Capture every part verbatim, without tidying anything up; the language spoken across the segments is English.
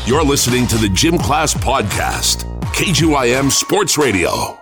You're listening to the Gym Class Podcast, K G Y M Sports Radio.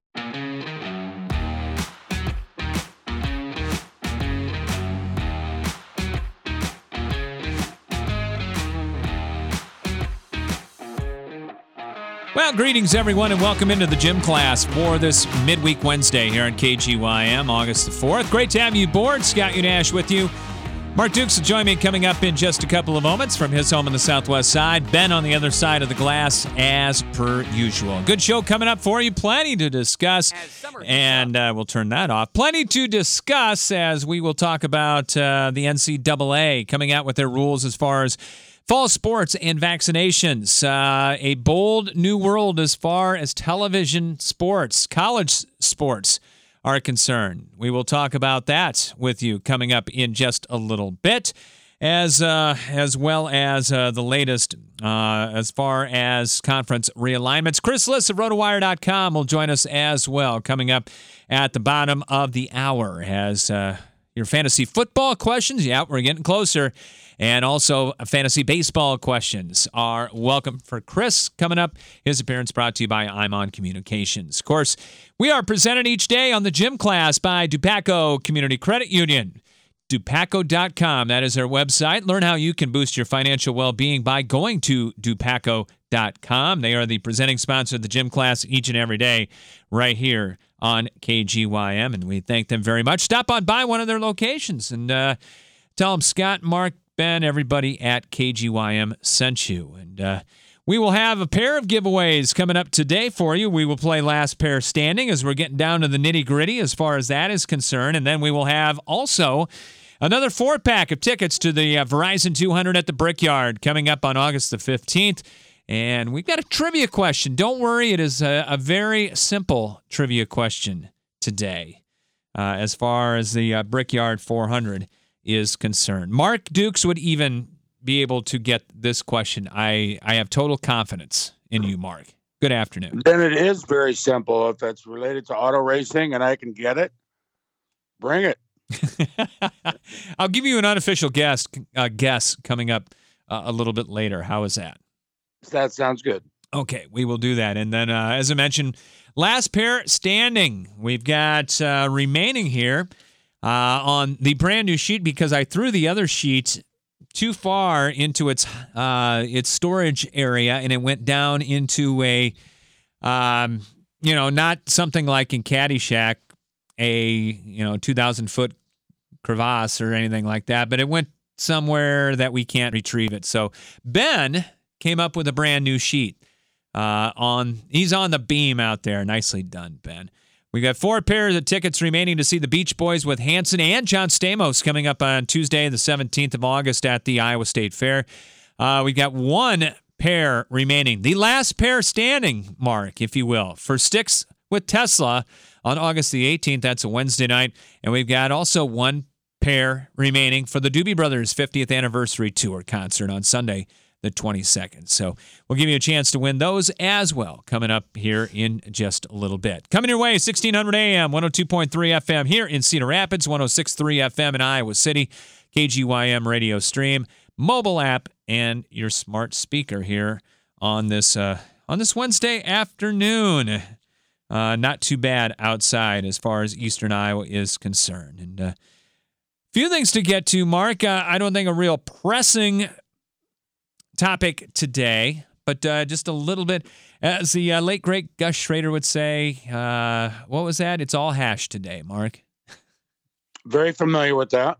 Well, greetings, everyone, and welcome into the Gym Class for this midweek Wednesday here on K G Y M, August the fourth. Great to have you aboard. Scott Unash with you. Mark Dukes will join me coming up in just a couple of moments from his home on the southwest side. Ben on the other side of the glass, as per usual. Good show coming up for you. Plenty to discuss, and uh, we'll turn that off. Plenty to discuss as we will talk about uh, the N C double A coming out with their rules as far as fall sports and vaccinations. Uh, a bold new world as far as television sports, college sports are concerned. We will talk about that with you coming up in just a little bit, as uh, as well as uh, the latest uh, as far as conference realignments. Chris Liss of rotowire dot com will join us as well coming up at the bottom of the hour as uh, your fantasy football questions. Yeah, we're getting closer. And also, fantasy baseball questions are welcome for Chris coming up. His appearance brought to you by I'm On Communications. Of course, we are presented each day on the Gym Class by Dupaco Community Credit Union. Dupaco dot com, that is their website. Learn how you can boost your financial well-being by going to Dupaco dot com. They are the presenting sponsor of the Gym Class each and every day right here on K G Y M, and we thank them very much. Stop on by one of their locations and uh, tell them Scott, Mark, Ben, everybody at K G Y M sent you. And uh, we will have a pair of giveaways coming up today for you. We will play last pair standing as we're getting down to the nitty-gritty as far as that is concerned. And then we will have also another four-pack of tickets to the uh, Verizon two hundred at the Brickyard coming up on August the fifteenth. And we've got a trivia question. Don't worry, it is a, a very simple trivia question today uh, as far as the uh, Brickyard four hundred is concerned. Mark Dukes would even be able to get this question. I, I have total confidence in you, Mark. Good afternoon. Then it is very simple. If it's related to auto racing and I can get it, bring it. I'll give you an unofficial guess, uh, guess coming up uh, a little bit later. How is that? That sounds good. Okay, we will do that. And then, uh, as I mentioned, last pair standing. We've got uh, remaining here Uh, on the brand new sheet because I threw the other sheet too far into its uh, its storage area and it went down into a, um, you know, not something like in Caddyshack, a, you know, two thousand foot crevasse or anything like that, but it went somewhere that we can't retrieve it. So Ben came up with a brand new sheet. Uh, on he's on the beam out there. Nicely done, Ben. We got four pairs of tickets remaining to see the Beach Boys with Hanson and John Stamos coming up on Tuesday, the seventeenth of August at the Iowa State Fair. Uh, we got one pair remaining. The last pair standing, Mark, if you will, for Sticks with Tesla on August the eighteenth. That's a Wednesday night. And we've got also one pair remaining for the Doobie Brothers fiftieth Anniversary Tour concert on Sunday, the twenty-second. So we'll give you a chance to win those as well coming up here in just a little bit. Coming your way, sixteen hundred A M, one oh two point three F M here in Cedar Rapids, one oh six point three F M in Iowa City, K G Y M radio stream, mobile app, and your smart speaker here on this uh, on this Wednesday afternoon. Uh, not too bad outside as far as Eastern Iowa is concerned. And a uh, few things to get to, Mark. Uh, I don't think a real pressing topic today, but uh, just a little bit, as the uh, late, great Gus Schrader would say, uh, what was that? It's all hash today, Mark. Very familiar with that.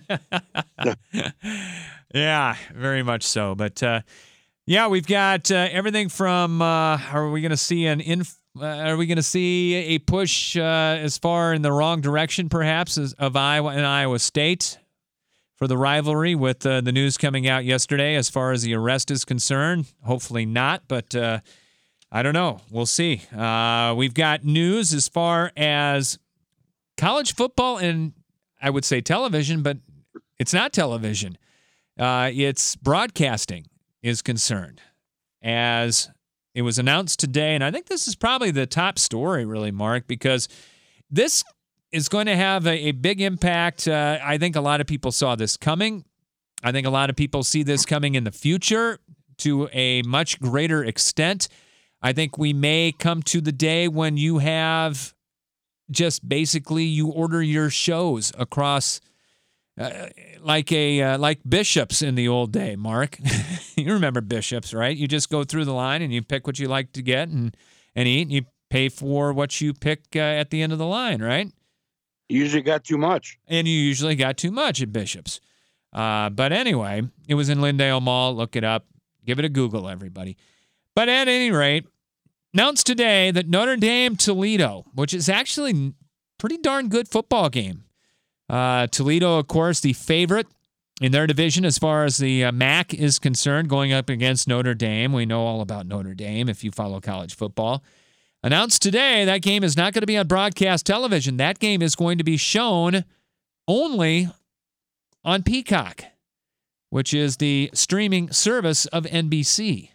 Yeah, very much so. But, uh, yeah, we've got uh, everything from, uh, are we going to see an inf- uh, are we going to see a push uh, as far in the wrong direction, perhaps, as, of Iowa and Iowa State for the rivalry with uh, the news coming out yesterday as far as the arrest is concerned? Hopefully not, but uh, I don't know. We'll see. Uh, we've got news as far as college football and I would say television, but it's not television. Uh, it's broadcasting is concerned, as it was announced today. And I think this is probably the top story, really, Mark, because this is going to have a, a big impact. Uh, I think a lot of people saw this coming. I think a lot of people see this coming in the future to a much greater extent. I think we may come to the day when you have just basically you order your shows across uh, like a uh, like Bishops in the old day, Mark. You remember Bishops, right? You just go through the line and you pick what you like to get and, and eat, and you pay for what you pick uh, at the end of the line, right? You usually got too much. And you usually got too much at Bishops. Uh, but anyway, it was in Lindale Mall. Look it up. Give it a Google, everybody. But at any rate, announced today that Notre Dame Toledo, which is actually a pretty darn good football game. Uh, Toledo, of course, the favorite in their division as far as the uh, M A C is concerned, going up against Notre Dame. We know all about Notre Dame if you follow college football. Announced today that game is not going to be on broadcast television. That game is going to be shown only on Peacock, which is the streaming service of N B C.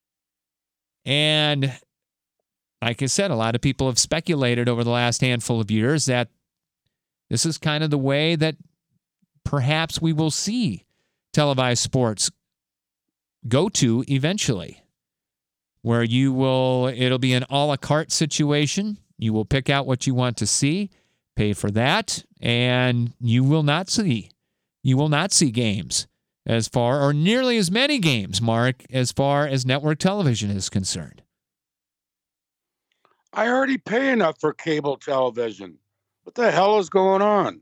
And like I said, a lot of people have speculated over the last handful of years that this is kind of the way that perhaps we will see televised sports go to eventually, where you will, it'll be an a la carte situation. You will pick out what you want to see, pay for that, and you will not see, you will not see games as far, or nearly as many games, Mark, as far as network television is concerned. I already pay enough for cable television. What the hell is going on?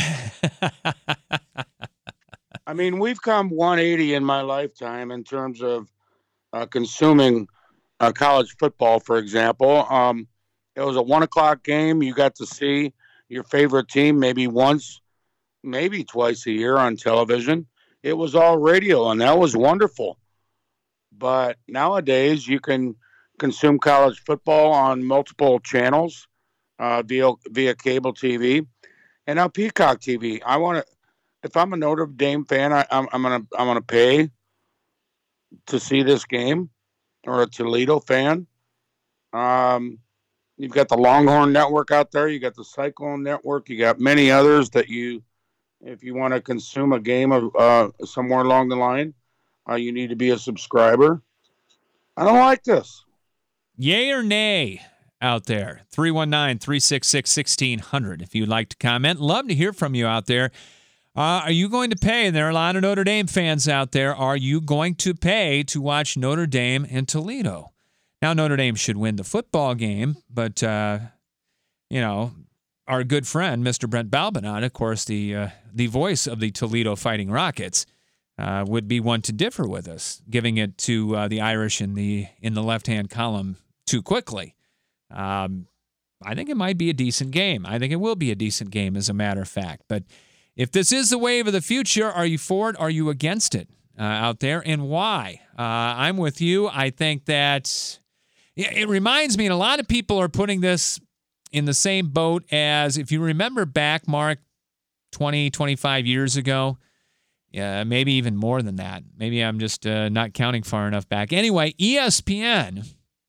I mean, we've come one eighty in my lifetime in terms of uh, consuming uh, college football, for example. Um, it was a one o'clock game. You got to see your favorite team maybe once, maybe twice a year on television. It was all radio, and that was wonderful. But nowadays, you can consume college football on multiple channels uh, via via cable T V, and now Peacock T V. I want to, if I'm a Notre Dame fan, I, I'm I'm gonna I'm gonna pay to see this game, or a Toledo fan. Um, you've got the Longhorn Network out there. You got the Cyclone Network. You got many others that you. If you want to consume a game of uh, somewhere along the line, uh, you need to be a subscriber. I don't like this. Yay or nay out there? three one nine, three six six, one six zero zero if you'd like to comment. Love to hear from you out there. Uh, are you going to pay? And there are a lot of Notre Dame fans out there. Are you going to pay to watch Notre Dame and Toledo? Now, Notre Dame should win the football game, but, uh, you know, our good friend, Mister Brent Balbinot, of course, the uh, the voice of the Toledo Fighting Rockets, uh, would be one to differ with us, giving it to uh, the Irish in the in the left-hand column too quickly. Um, I think it might be a decent game. I think it will be a decent game, as a matter of fact. But if this is the wave of the future, are you for it? Are you against it uh, out there, and why? Uh, I'm with you. I think that it reminds me, and a lot of people are putting this in the same boat as, if you remember back, Mark, twenty, twenty-five years ago, yeah, maybe even more than that. Maybe I'm just uh, not counting far enough back. Anyway, E S P N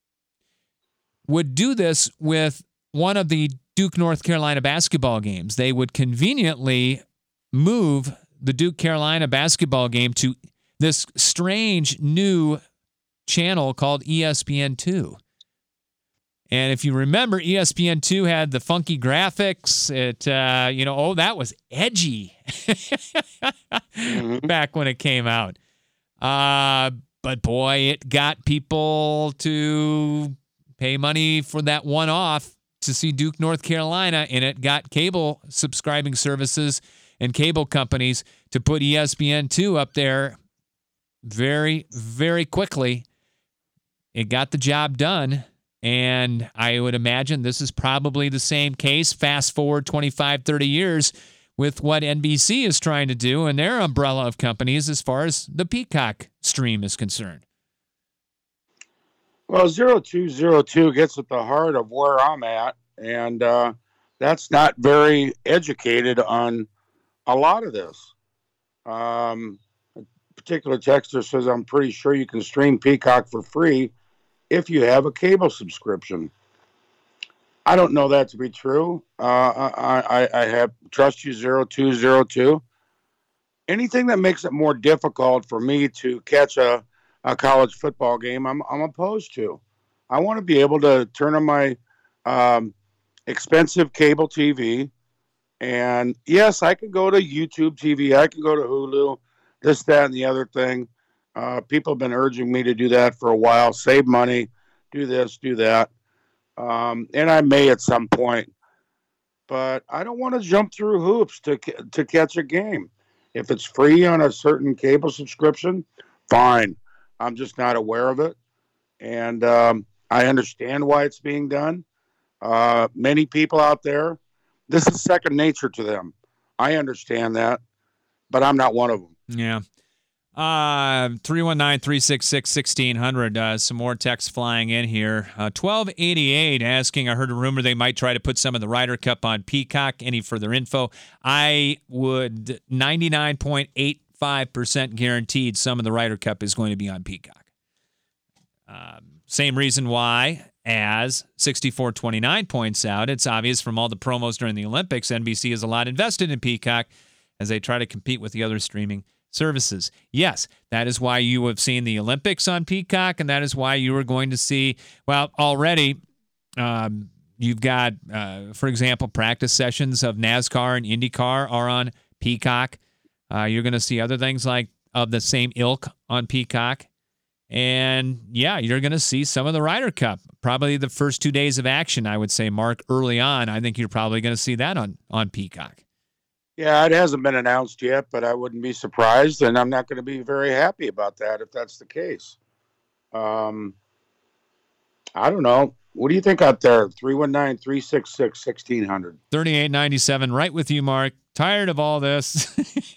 would do this with one of the Duke, North Carolina basketball games. They would conveniently move the Duke Carolina basketball game to this strange new channel called E S P N two. And if you remember, E S P N two had the funky graphics. It, uh, you know, oh, that was edgy mm-hmm. back when it came out. Uh, but boy, it got people to pay money for that one-off to see Duke, North Carolina, and it got cable subscribing services and cable companies to put E S P N two up there very, very quickly. It got the job done. And I would imagine this is probably the same case, fast forward twenty-five, thirty years, with what N B C is trying to do and their umbrella of companies as far as the Peacock stream is concerned. Well, zero two zero two gets at the heart of where I'm at, and uh, that's not very educated on a lot of this. Um, a particular texter says, I'm pretty sure you can stream Peacock for free if you have a cable subscription. I don't know that to be true. Uh, I, I, I have trust you zero two zero two. Anything that makes it more difficult for me to catch a, a college football game, I'm I'm opposed to. I want to be able to turn on my um, expensive cable T V, and yes, I can go to YouTube T V, I can go to Hulu, this, that, and the other thing. Uh, people have been urging me to do that for a while. Save money, do this, do that, um, and I may at some point. But I don't want to jump through hoops to to catch a game. If it's free on a certain cable subscription, fine. I'm just not aware of it, and um, I understand why it's being done. Uh, many people out there, this is second nature to them. I understand that, but I'm not one of them. Yeah. Uh, three one nine, three six six, one six zero zero. Uh, some more texts flying in here. Uh, twelve eighty-eight asking, I heard a rumor they might try to put some of the Ryder Cup on Peacock. Any further info? I would ninety-nine point eight five percent guaranteed some of the Ryder Cup is going to be on Peacock. Um, same reason why, as sixty-four twenty-nine points out, it's obvious from all the promos during the Olympics, N B C has a lot invested in Peacock as they try to compete with the other streaming services. Yes, that is why you have seen the Olympics on Peacock, and that is why you are going to see, well, already um, you've got, uh, for example, practice sessions of NASCAR and IndyCar are on Peacock. Uh, you're going to see other things like of the same ilk on Peacock. And, yeah, you're going to see some of the Ryder Cup. Probably the first two days of action, I would say, Mark, early on. I think you're probably going to see that on, on Peacock. Yeah, it hasn't been announced yet, but I wouldn't be surprised, and I'm not going to be very happy about that if that's the case. Um, I don't know. What do you think out there? three one nine, three six six, one six zero zero. thirty-eight ninety-seven, right with you, Mark. Tired of all this.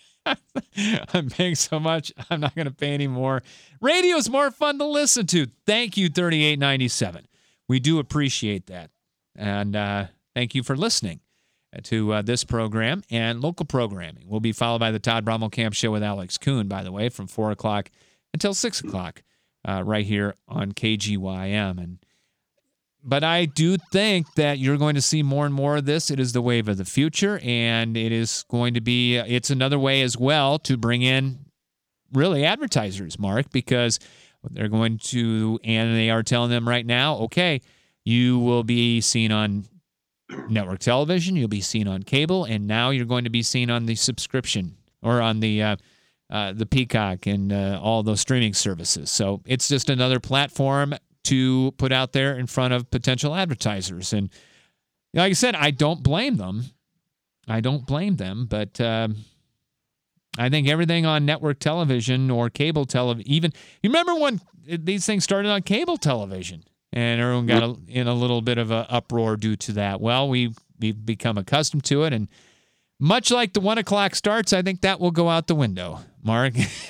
I'm paying so much, I'm not going to pay anymore. Radio's more fun to listen to. Thank you, thirty-eight ninety-seven. We do appreciate that. And uh, thank you for listening to uh, this program and local programming. We'll be followed by the Todd Brommelkamp Show with Alex Kuhn, by the way, from four o'clock until six o'clock uh, right here on K G Y M. And But I do think that you're going to see more and more of this. It is the wave of the future, and it is going to be, it's another way as well to bring in really advertisers, Mark, because they're going to, and they are telling them right now, okay, you will be seen on network television, you'll be seen on cable, and now you're going to be seen on the subscription or on the uh, uh, the Peacock and uh, all those streaming services. So it's just another platform to put out there in front of potential advertisers. And like I said, I don't blame them. I don't blame them, but um, I think everything on network television or cable television, even, you remember when these things started on cable television? And everyone got a, in a little bit of an uproar due to that. Well, we, we've become accustomed to it. And much like the one o'clock starts, I think that will go out the window, Mark.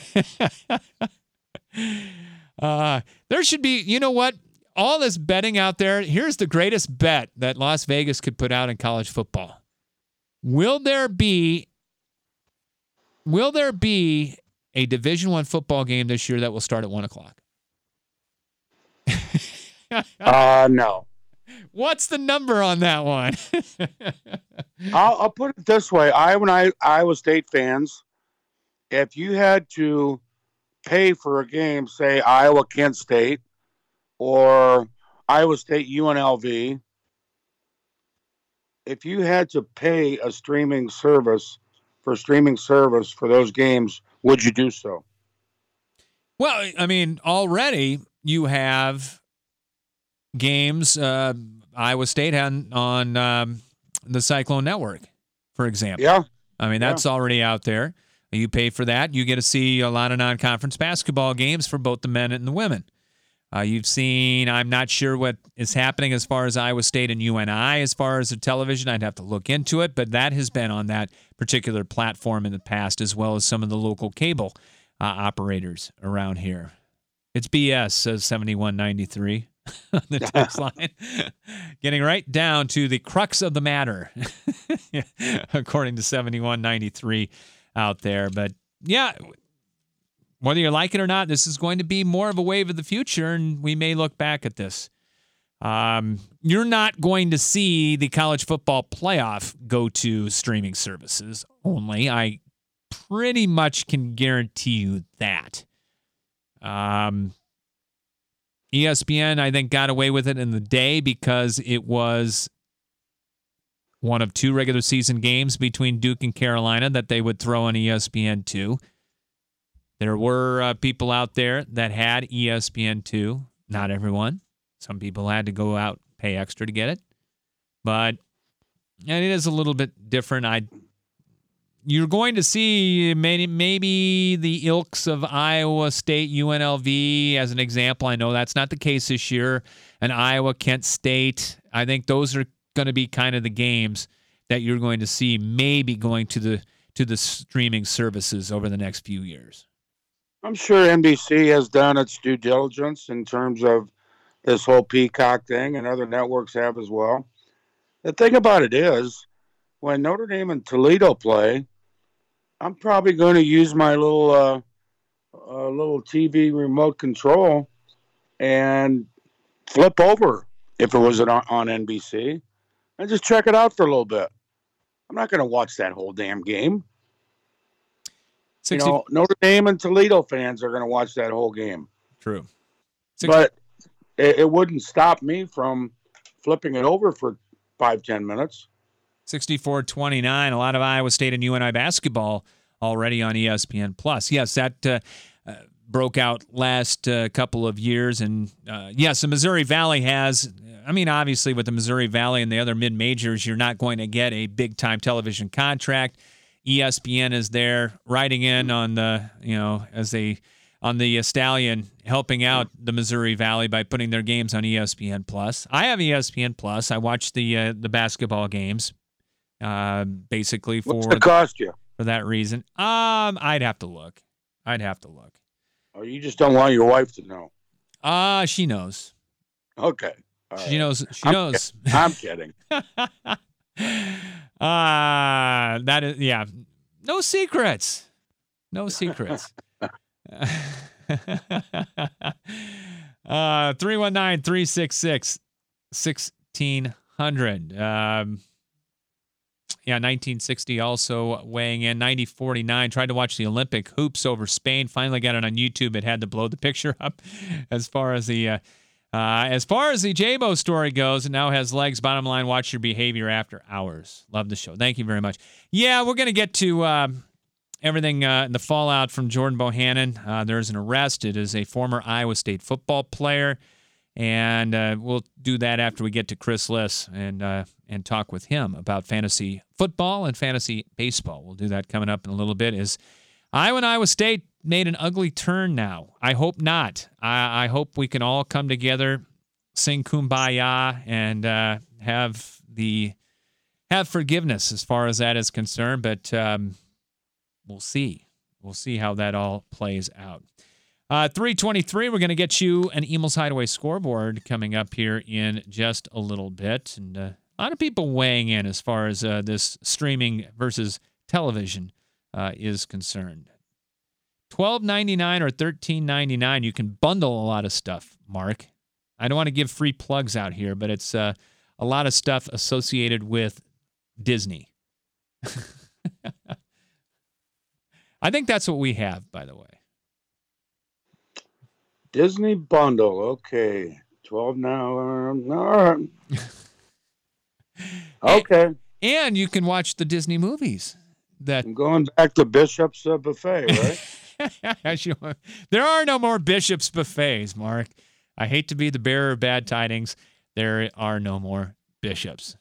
uh, there should be, you know what? All this betting out there, here's the greatest bet that Las Vegas could put out in college football. Will there be, will there be a Division One football game this year that will start at one o'clock? uh, no. What's the number on that one? I'll, I'll put it this way. I, when I, Iowa State fans, if you had to pay for a game, say Iowa, Kent State, or Iowa State, U N L V, if you had to pay a streaming service for streaming service for those games, would you do so? Well, I mean, already you have games, uh, Iowa State on, on um, the Cyclone Network, for example. Yeah. I mean, that's yeah. already out there. You pay for that. You get to see a lot of non-conference basketball games for both the men and the women. Uh, you've seen, I'm not sure what is happening as far as Iowa State and U N I as far as the television. I'd have to look into it, but that has been on that particular platform in the past, as well as some of the local cable uh, operators around here. It's B S, says seventy-one ninety-three on the text line. Getting right down to the crux of the matter, according to seventy-one ninety-three out there. But yeah, whether you like it or not, this is going to be more of a wave of the future, and we may look back at this. Um, you're not going to see the college football playoff go to streaming services only. I pretty much can guarantee you that. Um, E S P N, I think, got away with it in the day because it was one of two regular season games between Duke and Carolina that they would throw on E S P N two. There were uh, people out there that had E S P N two. Not everyone. Some people had to go out, pay extra to get it. But and it is a little bit different. I You're going to see maybe, maybe the ilks of Iowa State, U N L V as an example. I know that's not the case this year. And Iowa, Kent State. I think those are going to be kind of the games that you're going to see maybe going to the to the streaming services over the next few years. I'm sure N B C has done its due diligence in terms of this whole Peacock thing, and other networks have as well. The thing about it is, when Notre Dame and Toledo play, I'm probably going to use my little uh, uh, little T V remote control and flip over if it was on, on N B C and just check it out for a little bit. I'm not going to watch that whole damn game. sixty You know, Notre Dame and Toledo fans are going to watch that whole game. True. sixty But it, it wouldn't stop me from flipping it over for five, ten minutes. sixty-four twenty-nine, a lot of Iowa State and U N I basketball already on E S P N Plus. Yes, that uh, uh, broke out last uh, couple of years. And uh, yes, the Missouri Valley has, I mean, obviously with the Missouri Valley and the other mid-majors, you're not going to get a big-time television contract. E S P N is there riding in on the, you know, as they, on the Stallion, helping out the Missouri Valley by putting their games on E S P N Plus. I have E S P N Plus. I watch the uh, the basketball games. Uh, basically for What's it cost you? For that reason. Um, I'd have to look. I'd have to look. Oh, you just don't want your wife to know. Uh, she knows. Okay. All she right. knows. She I'm knows. Kidding. I'm kidding. uh, that is, yeah. No secrets. No secrets. uh, three one nine, three six six, one six zero zero. Um, Yeah, nineteen sixty also weighing in. ninety forty-nine, tried to watch the Olympic hoops over Spain. Finally got it on YouTube. It had to blow the picture up. As far as the uh, uh, as far as the J-Bo story goes, it now has legs. Bottom line, watch your behavior after hours. Love the show. Thank you very much. Yeah, we're going to get to uh, everything uh, in the fallout from Jordan Bohannon. Uh, there's an arrest. It is a former Iowa State football player. And uh, we'll do that after we get to Chris Liss and uh, and talk with him about fantasy football and fantasy baseball. We'll do that coming up in a little bit. Is Iowa and Iowa State made an ugly turn now? I hope not. I, I hope we can all come together, sing Kumbaya, and uh, have the have forgiveness as far as that is concerned. But um, we'll see. We'll see how that all plays out. Uh, three twenty-three, we're going to get you an Emil's Hideaway scoreboard coming up here in just a little bit. And uh, a lot of people weighing in as far as uh, this streaming versus television uh, is concerned. twelve ninety-nine or thirteen ninety-nine, you can bundle a lot of stuff, Mark. I don't want to give free plugs out here, but it's uh, a lot of stuff associated with Disney. I think that's what we have, by the way. Disney bundle, okay. twelve now. Um, all right. Okay. And, and you can watch the Disney movies. That I'm going back to Bishop's uh, Buffet, right? There are no more Bishop's Buffets, Mark. I hate to be the bearer of bad tidings. There are no more Bishops.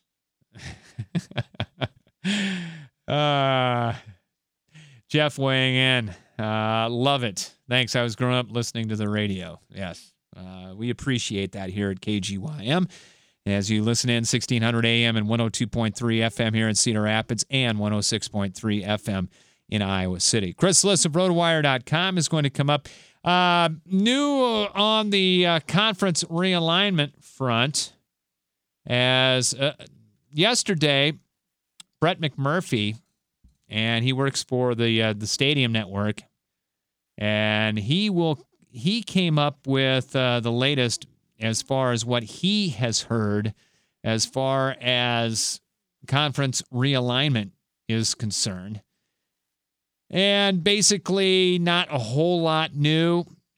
uh, Jeff weighing in. Uh, love it. Thanks. I was growing up listening to the radio. Yes. Uh, we appreciate that here at K G Y M. As you listen in, sixteen hundred A M and one oh two point three F M here in Cedar Rapids and one oh six point three F M in Iowa City. Chris Liss of RotoWire dot com is going to come up. Uh, new on the uh, conference realignment front, as uh, yesterday, Brett McMurphy, and he works for the uh, the Stadium Network, and he will he came up with uh, the latest as far as what he has heard as far as conference realignment is concerned. And basically not a whole lot new.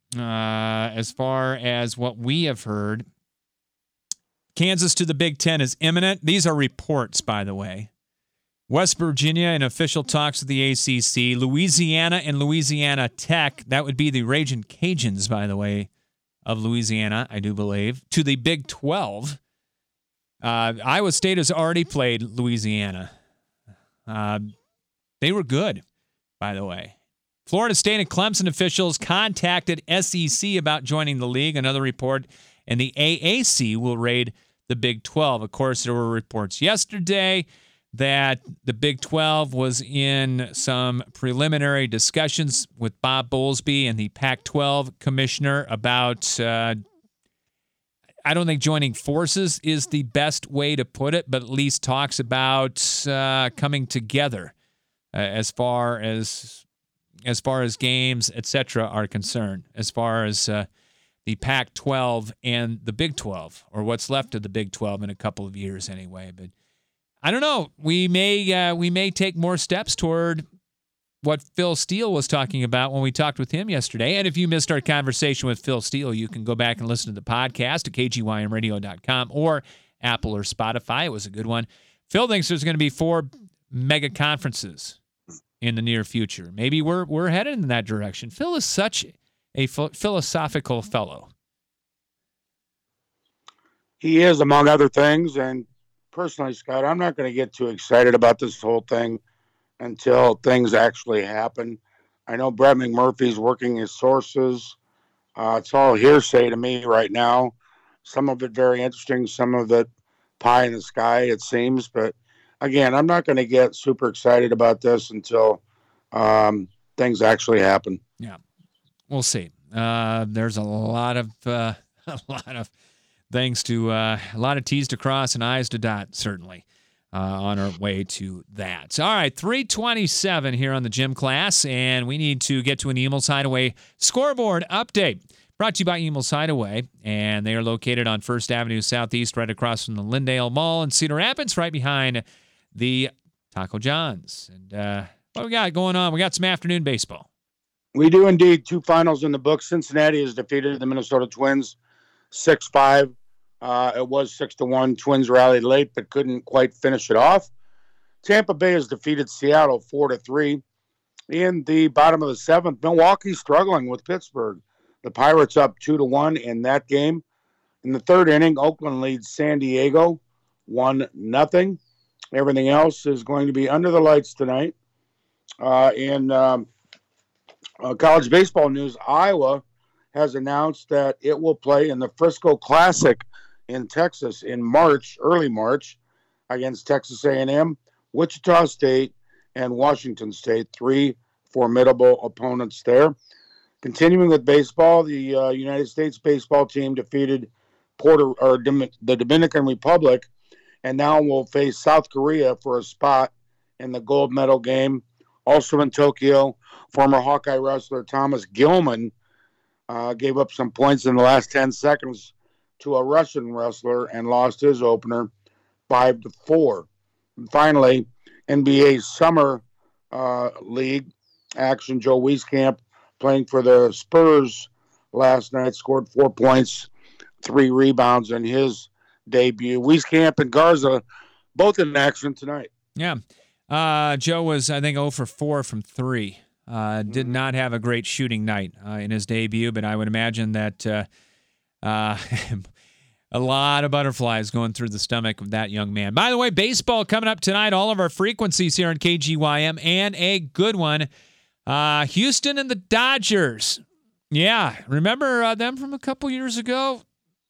Uh, as far as what we have heard, Kansas to the Big Ten is imminent. These are reports, by the way. West Virginia in official talks with the A C C. Louisiana and Louisiana Tech, that would be the Ragin' Cajuns, by the way, of Louisiana, I do believe, to the Big twelve. Uh, Iowa State has already played Louisiana. Uh, they were good, by the way. Florida State and Clemson officials contacted S E C about joining the league, another report, and the A A C will raid the Big twelve. Of course, there were reports yesterday that the Big twelve was in some preliminary discussions with Bob Bowlesby and the Pac twelve commissioner about, uh, I don't think joining forces is the best way to put it, but at least talks about uh, coming together uh, as far as as far as games, et cetera, are concerned, as far as uh, the Pac twelve and the Big twelve, or what's left of the Big twelve in a couple of years anyway. But I don't know. We may uh, we may take more steps toward what Phil Steele was talking about when we talked with him yesterday. And if you missed our conversation with Phil Steele, you can go back and listen to the podcast at K G Y M radio dot com or Apple or Spotify. It was a good one. Phil thinks there's going to be four mega conferences in the near future. Maybe we're we're headed in that direction. Phil is such a ph- philosophical fellow. He is, among other things, and personally, Scott, I'm not going to get too excited about this whole thing until things actually happen. I know Brett McMurphy's working his sources. Uh, it's all hearsay to me right now. Some of it very interesting, some of it pie in the sky, it seems. But again, I'm not going to get super excited about this until um, things actually happen. Yeah, we'll see. Uh, there's a lot of uh, a lot of things to uh, a lot of T's to cross and I's to dot, certainly, uh, on our way to that. All right, three twenty-seven here on the gym class, and we need to get to an Emil's Hideaway scoreboard update. Brought to you by Emil's Hideaway, and they are located on First Avenue Southeast, right across from the Lindale Mall in Cedar Rapids, right behind the Taco John's. And uh, what we got going on? We got some afternoon baseball. We do indeed. Two finals in the book. Cincinnati has defeated the Minnesota Twins six five. Uh, it was six to one. Twins rallied late but couldn't quite finish it off. Tampa Bay has defeated Seattle four to three. In the bottom of the seventh, Milwaukee struggling with Pittsburgh. The Pirates up two to one in that game. In the third inning, Oakland leads San Diego one nothing. Everything else is going to be under the lights tonight. Uh, in um, uh, college baseball news, Iowa has announced that it will play in the Frisco Classic in Texas in March, early March, against Texas A and M, Wichita State, and Washington State. Three formidable opponents there. Continuing with baseball, the uh, United States baseball team defeated Puerto or Dim- the Dominican Republic, and now will face South Korea for a spot in the gold medal game. Also in Tokyo, former Hawkeye wrestler Thomas Gilman uh, gave up some points in the last ten seconds to a Russian wrestler and lost his opener five to four. And finally, N B A Summer uh, League action. Joe Wieskamp, playing for the Spurs last night, scored four points, three rebounds in his debut. Wieskamp and Garza both in action tonight. Yeah. Uh, Joe was, I think, zero for four from three. Uh, did mm-hmm. not have a great shooting night uh, in his debut, but I would imagine that uh, uh, a lot of butterflies going through the stomach of that young man. By the way, baseball coming up tonight, all of our frequencies here on K G Y M, and a good one. Uh, Houston and the Dodgers. Yeah, remember uh, them from a couple years ago?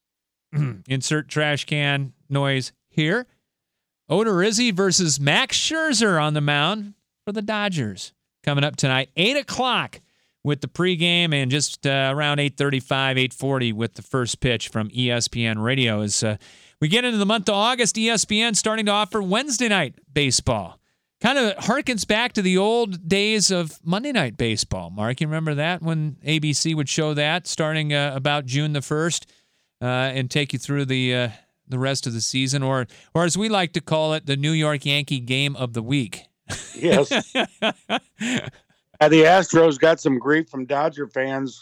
Insert trash can noise here. Odorizzi versus Max Scherzer on the mound for the Dodgers. Coming up tonight, eight o'clock with the pregame, and just uh, around eight thirty-five, eight forty with the first pitch from E S P N Radio. As uh, we get into the month of August, E S P N starting to offer Wednesday night baseball. Kind of harkens back to the old days of Monday Night Baseball. Mark, you remember that when A B C would show that starting uh, about June the first uh, and take you through the uh, the rest of the season, or or as we like to call it, the New York Yankee Game of the Week. Yes. uh, the Astros got some grief from Dodger fans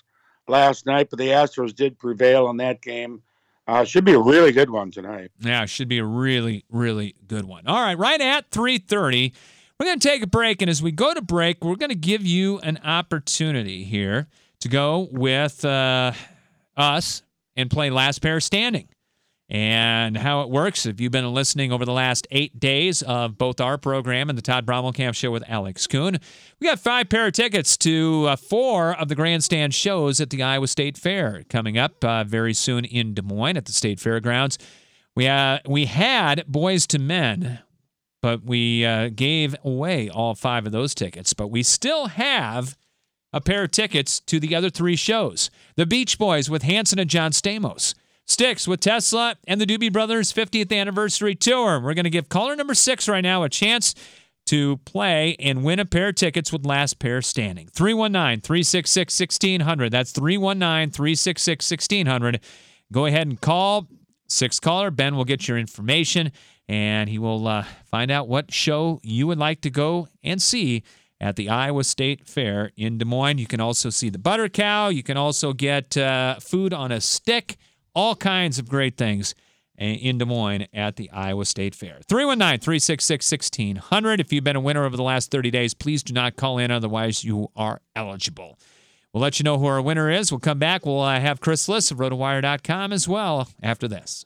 last night, but the Astros did prevail in that game. Uh, should be a really good one tonight. Yeah, it should be a really, really good one. All right, right at three thirty, we're going to take a break, and as we go to break, we're going to give you an opportunity here to go with uh, us and play Last Pair Standing. And how it works, if you've been listening over the last eight days of both our program and the Todd Brommelkamp Show with Alex Kuhn, we got five pair of tickets to uh, four of the grandstand shows at the Iowa State Fair coming up uh, very soon in Des Moines at the State Fairgrounds. We, uh, we had Boys to Men, but we uh, gave away all five of those tickets. But we still have a pair of tickets to the other three shows. The Beach Boys with Hanson and John Stamos. Styx with Tesla and the Doobie Brothers fiftieth Anniversary Tour. We're going to give caller number six right now a chance to play and win a pair of tickets with Last Pair Standing. three one nine, three six six, one six zero zero. That's three one nine, three six six, one six zero zero. Go ahead and call. Sixth caller, Ben will get your information, and he will uh, find out what show you would like to go and see at the Iowa State Fair in Des Moines. You can also see the Butter Cow. You can also get uh, food on a stick. All kinds of great things in Des Moines at the Iowa State Fair. three one nine, three six six, one six zero zero. If you've been a winner over the last thirty days, please do not call in. Otherwise, you are eligible. We'll let you know who our winner is. We'll come back. We'll uh, have Chris Liss of rotowire dot com as well after this.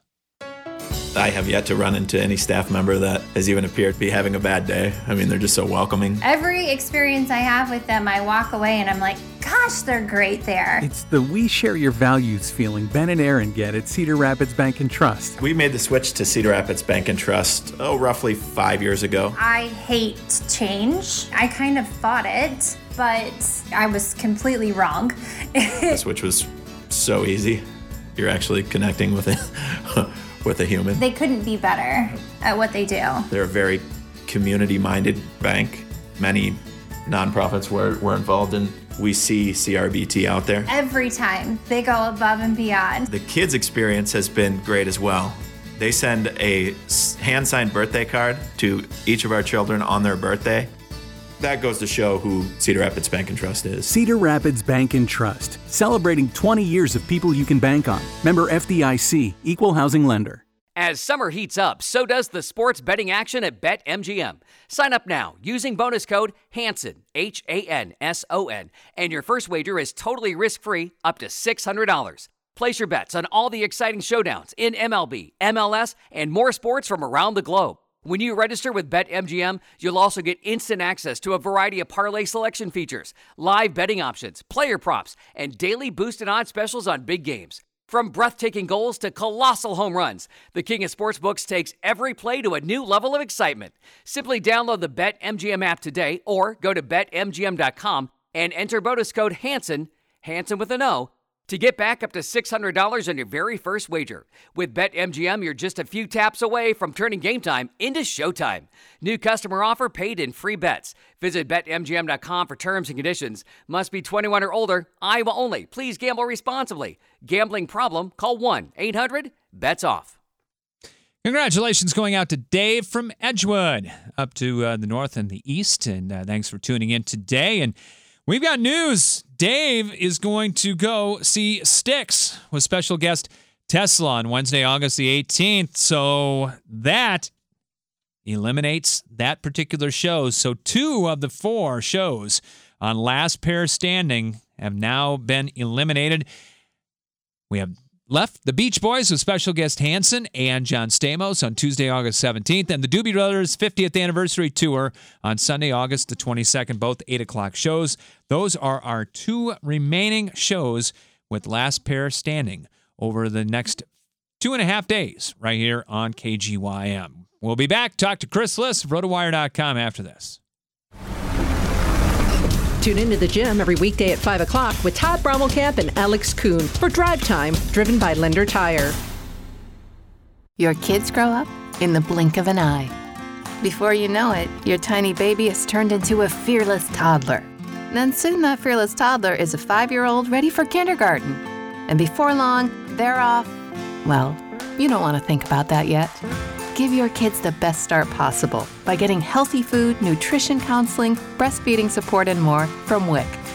I have yet to run into any staff member that has even appeared to be having a bad day. I mean, they're just so welcoming. Every experience I have with them, I walk away and I'm like, gosh, they're great there. It's the we share your values feeling Ben and Aaron get at Cedar Rapids Bank and Trust. We made the switch to Cedar Rapids Bank and Trust, oh, roughly five years ago. I hate change. I kind of thought it, but I was completely wrong. The switch was so easy. You're actually connecting with it. with a human. They couldn't be better at what they do. They're a very community-minded bank. Many nonprofits were, were involved in. We see C R B T out there. Every time they go above and beyond. The kids' experience has been great as well. They send a hand-signed birthday card to each of our children on their birthday. That goes to show who Cedar Rapids Bank and Trust is. Cedar Rapids Bank and Trust, celebrating twenty years of people you can bank on. Member F D I C, Equal Housing Lender. As summer heats up, so does the sports betting action at BetMGM. Sign up now using bonus code HANSON, H A N S O N, and your first wager is totally risk-free up to six hundred dollars. Place your bets on all the exciting showdowns in M L B, M L S, and more sports from around the globe. When you register with BetMGM, you'll also get instant access to a variety of parlay selection features, live betting options, player props, and daily boosted odds specials on big games. From breathtaking goals to colossal home runs, the King of Sportsbooks takes every play to a new level of excitement. Simply download the BetMGM app today or go to bet M G M dot com and enter bonus code HANSON, Hanson with an O, to get back up to six hundred dollars on your very first wager. With BetMGM, you're just a few taps away from turning game time into showtime. New customer offer, paid in free bets. Visit bet M G M dot com for terms and conditions. Must be twenty-one or older. Iowa only. Please gamble responsibly. Gambling problem? Call one eight hundred bets off. Congratulations going out to Dave from Edgewood, up to uh, the north and the east. And uh, thanks for tuning in today. And we've got news. Dave is going to go see Styx with special guest Tesla on Wednesday, August the eighteenth. So that eliminates that particular show. So two of the four shows on Last Pair Standing have now been eliminated. We have left the Beach Boys with special guest Hanson and John Stamos on Tuesday, August seventeenth, and the Doobie Brothers fiftieth Anniversary Tour on Sunday, August the twenty-second, both eight o'clock shows. Those are our two remaining shows with Last Pair Standing over the next two and a half days right here on K G Y M. We'll be back. Talk to Chris Liss of rotowire dot com after this. Tune into the gym every weekday at five o'clock with Todd Brommelkamp and Alex Kuhn for Drive Time, driven by Linder Tire. Your kids grow up in the blink of an eye. Before you know it, your tiny baby has turned into a fearless toddler. Then soon that fearless toddler is a five-year-old ready for kindergarten. And before long, they're off. Well, you don't want to think about that yet. Give your kids the best start possible by getting healthy food, nutrition counseling, breastfeeding support, and more from W I C.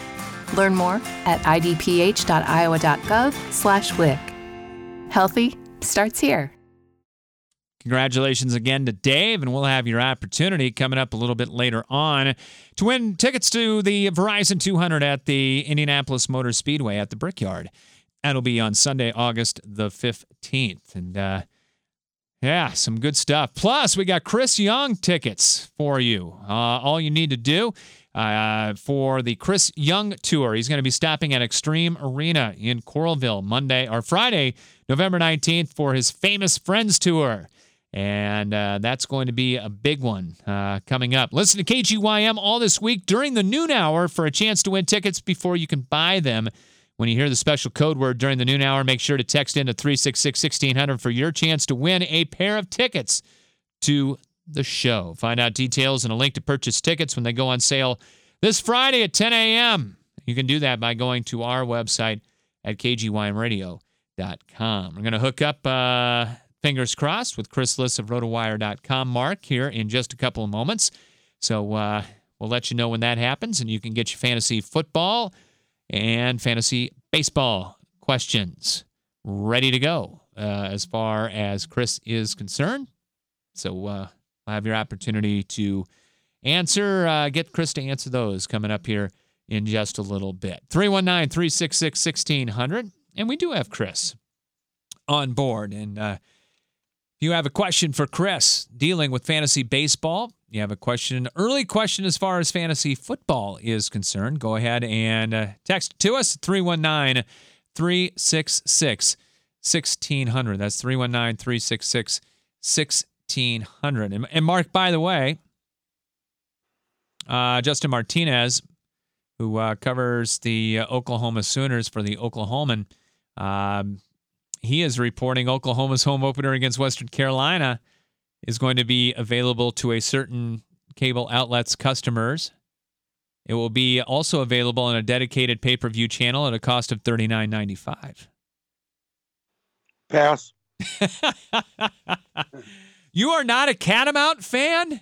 Learn more at idph.iowa.gov slash WIC. Healthy starts here. Congratulations again to Dave, and we'll have your opportunity coming up a little bit later on to win tickets to the Verizon two hundred at the Indianapolis Motor Speedway at the Brickyard. That'll be on Sunday, August the fifteenth. And, uh, yeah, some good stuff. Plus, we got Chris Young tickets for you. Uh, all you need to do uh, for the Chris Young Tour, he's going to be stopping at Extreme Arena in Coralville Monday or Friday, November nineteenth for his Famous Friends Tour. And uh, that's going to be a big one uh, coming up. Listen to K G Y M all this week during the noon hour for a chance to win tickets before you can buy them. When you hear the special code word during the noon hour, make sure to text in to three six six, one six zero zero for your chance to win a pair of tickets to the show. Find out details and a link to purchase tickets when they go on sale this Friday at ten a.m. You can do that by going to our website at k g y m radio dot com. We're going to hook up, uh, fingers crossed, with Chris Liss of rotowire dot com, Mark, here in just a couple of moments. So uh, we'll let you know when that happens, and you can get your fantasy football and fantasy baseball questions ready to go uh, as far as Chris is concerned. So uh, I'll have your opportunity to answer, uh, get Chris to answer those coming up here in just a little bit. three one nine, three six six, one six zero zero. And we do have Chris on board. And uh, if you have a question for Chris dealing with fantasy baseball, you have a question, an early question as far as fantasy football is concerned, go ahead and uh, text to us, three one nine, three six six, one six zero zero. That's three one nine, three six six, one six zero zero. And, and Mark, by the way, uh, Justin Martinez, who uh, covers the uh, Oklahoma Sooners for the Oklahoman, um, he is reporting Oklahoma's home opener against Western Carolina is going to be available to a certain cable outlet's customers. It will be also available on a dedicated pay-per-view channel at a cost of thirty-nine ninety-five. Pass. You are not a Catamount fan?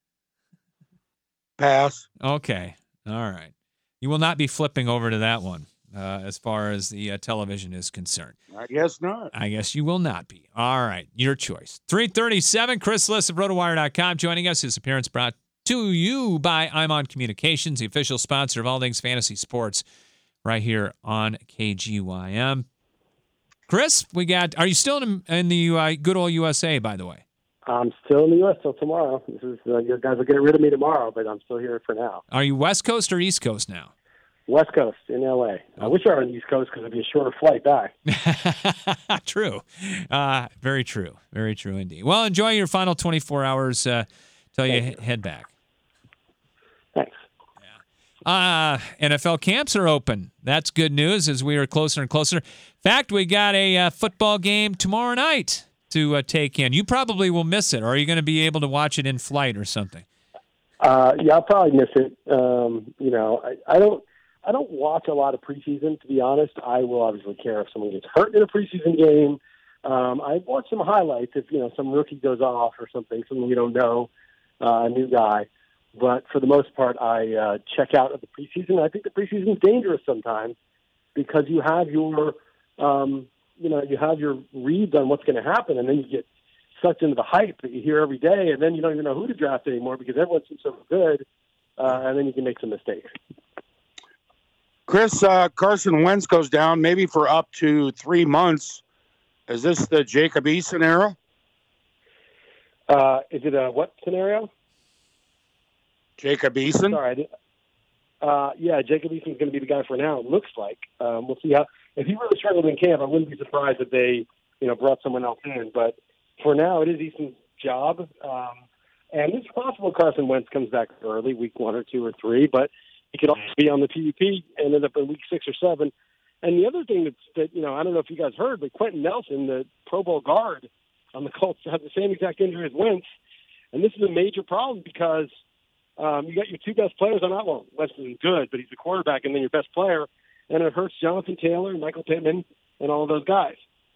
Pass. Okay. All right. You will not be flipping over to that one uh, as far as the uh, television is concerned. I guess not. I guess you will not be. All right. Your choice. three thirty-seven, Chris Liss of rotowire dot com joining us. His appearance brought to you by I'm On Communications, the official sponsor of all things fantasy sports right here on K G Y M. Chris, we got, are you still in, in the uh, good old U S A, by the way? I'm still in the U S till tomorrow. This is uh, you guys will get rid of me tomorrow, but I'm still here for now. Are you West Coast or East Coast now? West Coast in L A. I wish I were on the East Coast because it'd be a shorter flight back. True. Uh, very true. Very true indeed. Well, enjoy your final twenty-four hours uh, till you, you head back. Thanks. Uh, N F L camps are open. That's good news as we are closer and closer. In fact, we got a uh, football game tomorrow night to uh, take in. You probably will miss it, or are you going to be able to watch it in flight or something? Uh, yeah, I'll probably miss it. Um, you know, I, I don't I don't watch a lot of preseason, to be honest. I will obviously care if someone gets hurt in a preseason game. Um, I watch some highlights if, you know, some rookie goes off or something, someone we don't know, uh, a new guy. But for the most part, I uh, check out of the preseason. I think the preseason is dangerous sometimes because you have your, um, you know, you have your reads on what's going to happen, and then you get sucked into the hype that you hear every day, and then you don't even know who to draft anymore because everyone seems so good, uh, and then you can make some mistakes. Chris, uh, Carson Wentz goes down maybe for up to three months. Is this the Jacob Eason era? Uh, is it a what scenario? Jacob Eason? Sorry, I didn't, uh, yeah, Jacob Eason's going to be the guy for now, it looks like. Um, we'll see how – if he really struggled in camp, I wouldn't be surprised if they, you know, brought someone else in. But for now, it is Eason's job. Um, and it's possible Carson Wentz comes back early, week one or two or three, but he could also be on the P U P and end up in week six or seven. And the other thing that's, that, you know, I don't know if you guys heard, but Quentin Nelson, the Pro Bowl guard on the Colts, had the same exact injury as Wentz. And this is a major problem because um, you got your two best players on that. Well, Wentz isn't good, but he's the quarterback and then your best player. And it hurts Jonathan Taylor, Michael Pittman, and all of those guys.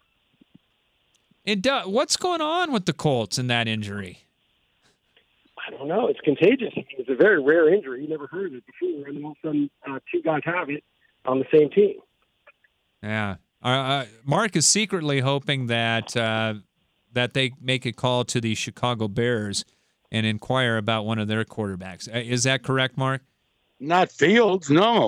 It does. What's going on with the Colts in that injury? I don't know. It's contagious. It's a very rare injury. You never heard of it before, and all of a sudden uh, two guys have it. on the same team. Yeah. Uh, uh, Mark is secretly hoping that uh, that they make a call to the Chicago Bears and inquire about one of their quarterbacks. Uh, is that correct, Mark? Not Fields, no.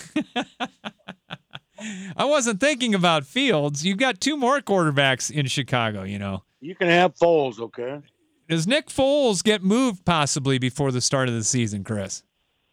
I wasn't thinking about Fields. You've got two more quarterbacks in Chicago, you know. You can have Foles, okay? Does Nick Foles get moved possibly before the start of the season, Chris?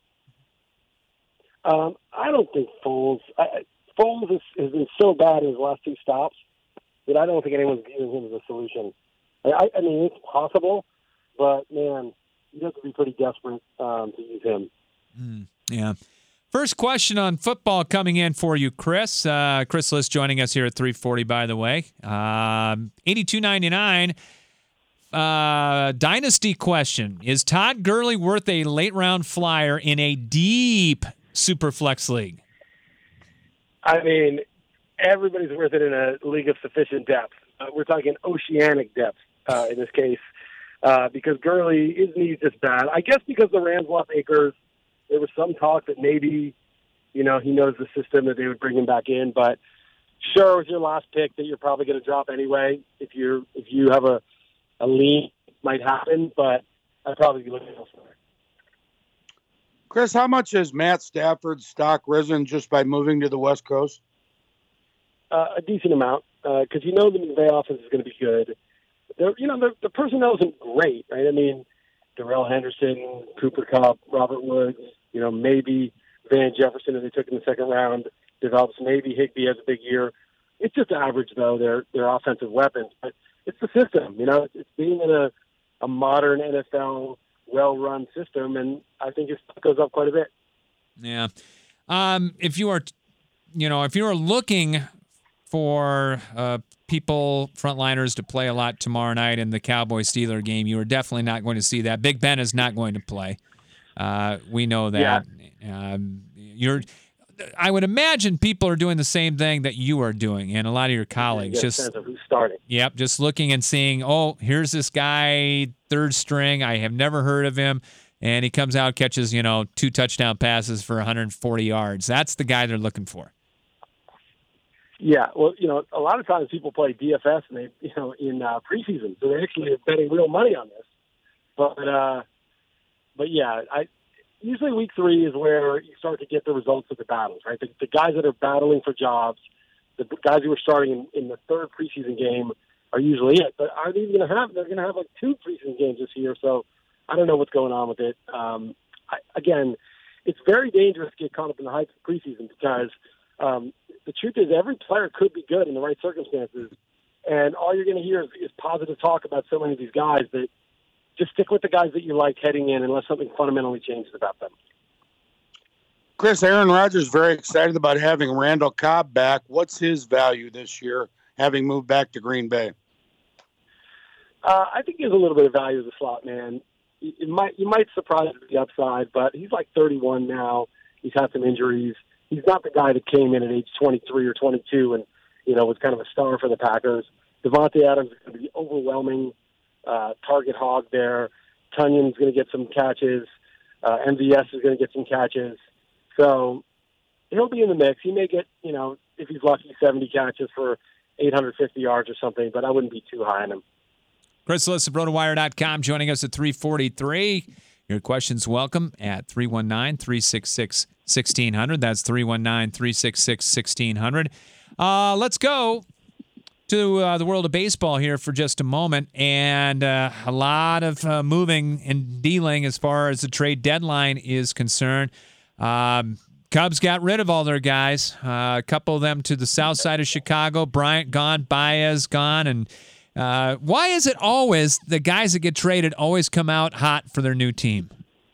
Um, I don't think Foles. I, Foles has, has been so bad in his last two stops that I don't think anyone's viewing him as a solution. I, I mean, it's possible, but man, you have to be pretty desperate um, to use him. Mm, yeah. First question on football coming in for you, Chris. Uh, Chris List joining us here at three forty, by the way. Um, eighty-two ninety-nine. Uh, dynasty question. Is Todd Gurley worth a late-round flyer in a deep Superflex league? I mean, everybody's worth it in a league of sufficient depth. Uh, we're talking oceanic depth uh, in this case uh, because Gurley, his knee's just bad. I guess because the Rams lost Akers, there was some talk that maybe, you know, he knows the system that they would bring him back in. But sure, with your last pick that you're probably going to drop anyway. If you're if you have a a lean, it might happen, but I'd probably be looking elsewhere. Chris, how much has Matt Stafford's stock risen just by moving to the West Coast? Uh, a decent amount, because uh, you know the McVay offense is going to be good. They're, you know, the, the personnel isn't great, right? I mean, Darrell Henderson, Cooper Kupp, Robert Woods, you know, maybe Van Jefferson, if they took in the second round, develops. Maybe Higbee has a big year. It's just average, though, their their offensive weapons. But it's the system, you know. It's being in a, a modern N F L, well-run system, and I think it goes up quite a bit. Yeah. Um, if you are, you know, if you are looking for uh, people, frontliners, to play a lot tomorrow night in the Cowboys-Steelers game, you are definitely not going to see that. Big Ben is not going to play. Uh, we know that. Yeah. Um, you're. I would imagine people are doing the same thing that you are doing, and a lot of your colleagues. You get just a sense of who's starting. Yep, just looking and seeing, oh, here's this guy, third string. I have never heard of him, and he comes out, catches, you know, two touchdown passes for one hundred forty yards. That's the guy they're looking for. Yeah, well, you know, a lot of times people play D F S and they, you know, in uh, preseason, so they actually are betting real money on this. But, uh, but yeah, I. Usually week three is where you start to get the results of the battles, right? The, the guys that are battling for jobs, the guys who are starting in, in the third preseason game are usually it. But are they going to have, they're going to have like two preseason games this year. So I don't know what's going on with it. Um, I, again, it's very dangerous to get caught up in the hype of preseason because um, the truth is every player could be good in the right circumstances. And all you're going to hear is, is positive talk about so many of these guys that just stick with the guys that you like heading in unless something fundamentally changes about them. Chris, Aaron Rodgers is very excited about having Randall Cobb back. What's his value this year, having moved back to Green Bay? Uh, I think he has a little bit of value as a slot man. It might, you might surprise at the upside, but he's like thirty-one now. He's had some injuries. He's not the guy that came in at age twenty-three or twenty-two and, you know, was kind of a star for the Packers. Devontae Adams is going to be overwhelming. Uh, target hog there. Tunyon's going to get some catches. Uh, M V S is going to get some catches. So he'll be in the mix. He may get, you know, if he's lucky, seventy catches for eight hundred fifty yards or something, but I wouldn't be too high on him. Chris List of RotoWire dot com joining us at three forty-three. Your questions welcome at three one nine, three six six, one six zero zero. That's three one nine, three six six, one six zero zero. Uh, let's go to uh, the world of baseball here for just a moment, and uh, a lot of uh, moving and dealing as far as the trade deadline is concerned. Um, Cubs got rid of all their guys, uh, a couple of them to the south side of Chicago. Bryant gone, Baez gone, and uh, why is it always the guys that get traded always come out hot for their new team?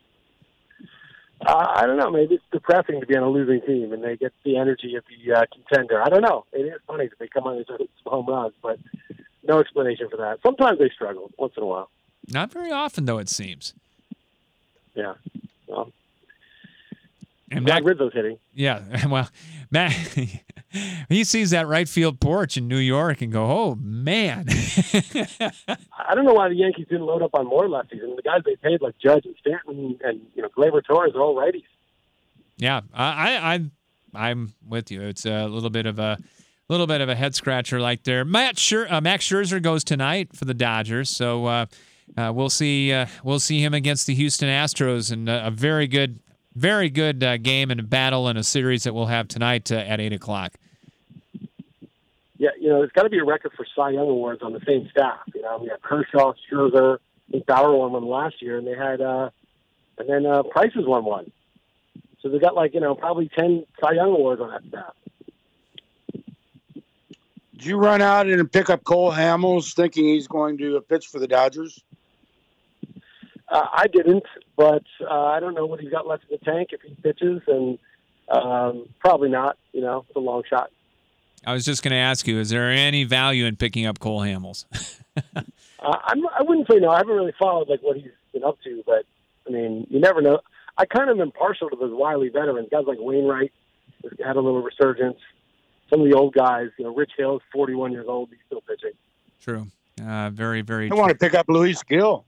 Uh, I don't know. Maybe it's depressing to be on a losing team, and they get the energy of the uh, contender. I don't know. It is funny that they come on and hit some home runs, but no explanation for that. Sometimes they struggle, once in a while. Not very often, though, it seems. Yeah. Well, and Matt Rizzo's hitting. Yeah. Well, Matt, he sees that right field porch in New York and go, oh, man. I don't know why the Yankees didn't load up on more lefties. I mean, the guys they paid, like Judge and Stanton and, you know, Gleyber Torres, are all righties. Yeah. I, I, I'm with you. It's a little bit of a little bit of a head scratcher like there. Matt Scher- uh, Max Scherzer goes tonight for the Dodgers, so uh, uh, we'll see. Uh, we'll see him against the Houston Astros, and uh, a very good, very good uh, game and a battle and a series that we'll have tonight uh, at eight o'clock. Yeah, you know, there's got to be a record for Cy Young awards on the same staff. You know, we had Kershaw, Scherzer, I think Bauer won one last year, and they had, uh, and then uh, Price has won one. So they got like you know probably ten Cy Young awards on that staff. Did you run out and pick up Cole Hamels, thinking he's going to pitch for the Dodgers? Uh, I didn't, but uh, I don't know what he's got left in the tank if he pitches, and um, probably not. You know, it's a long shot. I was just going to ask you, is there any value in picking up Cole Hamels? uh, I'm, I wouldn't say no. I haven't really followed like what he's been up to, but I mean, you never know. I kind of am partial to those wily veterans, guys like Wainwright had a little resurgence. Some of the old guys, you know, Rich Hill is forty-one years old, he's still pitching. True, uh, very, very. I true. want to pick up Luis Gill.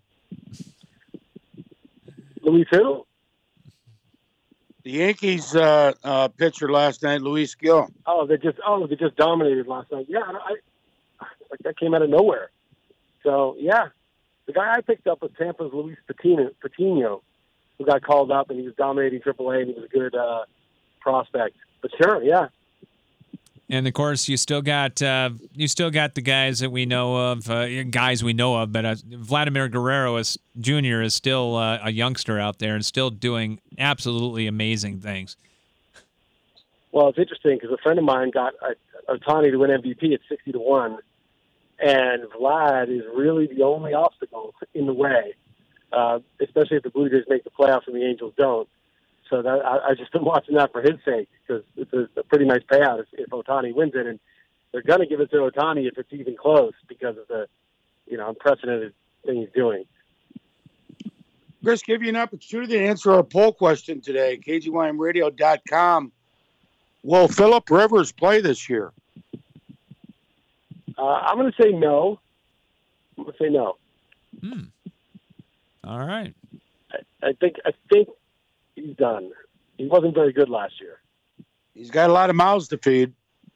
Luis Hill. The Yankees uh, uh, pitcher last night, Luis Gill. Oh, they just oh they just dominated last night. Yeah, I, I like that came out of nowhere. So yeah, the guy I picked up was Tampa's Luis Patino, Patino, who got called up and he was dominating triple A and he was a good uh, prospect. But sure, yeah. And of course, you still got uh, you still got the guys that we know of, uh, guys we know of. But uh, Vladimir Guerrero is Junior is still uh, a youngster out there and still doing absolutely amazing things. Well, it's interesting because a friend of mine got Ohtani to win M V P at sixty to one, and Vlad is really the only obstacle in the way, uh, especially if the Blue Jays make the playoffs and the Angels don't. So that, I, I just been watching that for his sake because it's a, a pretty nice payout if, if Ohtani wins it, and they're going to give it to Ohtani if it's even close because of the, you know, unprecedented thing he's doing. Chris, give you an opportunity to answer our poll question today. K G Y M radio dot com. Will Phillip Rivers play this year? Uh, I'm going to say no. I'm going to say no. Hmm. All right. I, I think. I think. He's done. He wasn't very good last year. He's got a lot of mouths to feed.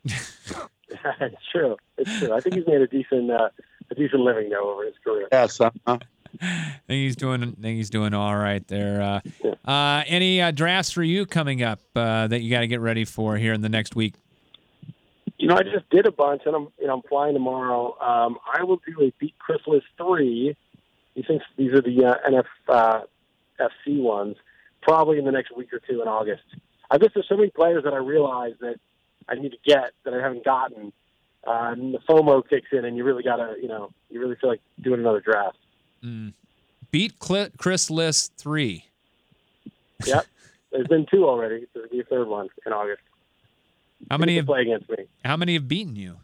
It's true. It's true. I think he's made a decent, uh, a decent living now over his career. Yes. Uh, I think he's doing. I think he's doing all right there. Uh, yeah. uh, any uh, drafts for you coming up uh, that you got to get ready for here in the next week? You know, I just did a bunch, and I'm, you know, I'm flying tomorrow. Um, I will do a Beat Chris List three. He thinks these are the uh, N F uh, F C ones. Probably in the next week or two in August. I guess there's so many players that I realize that I need to get that I haven't gotten. Uh, and the FOMO kicks in, and you really gotta, you know, you really feel like doing another draft. Mm. Beat Chris List three. Yep, there's been two already. There'll be a third one in August. How many have play against me? How many have beaten you?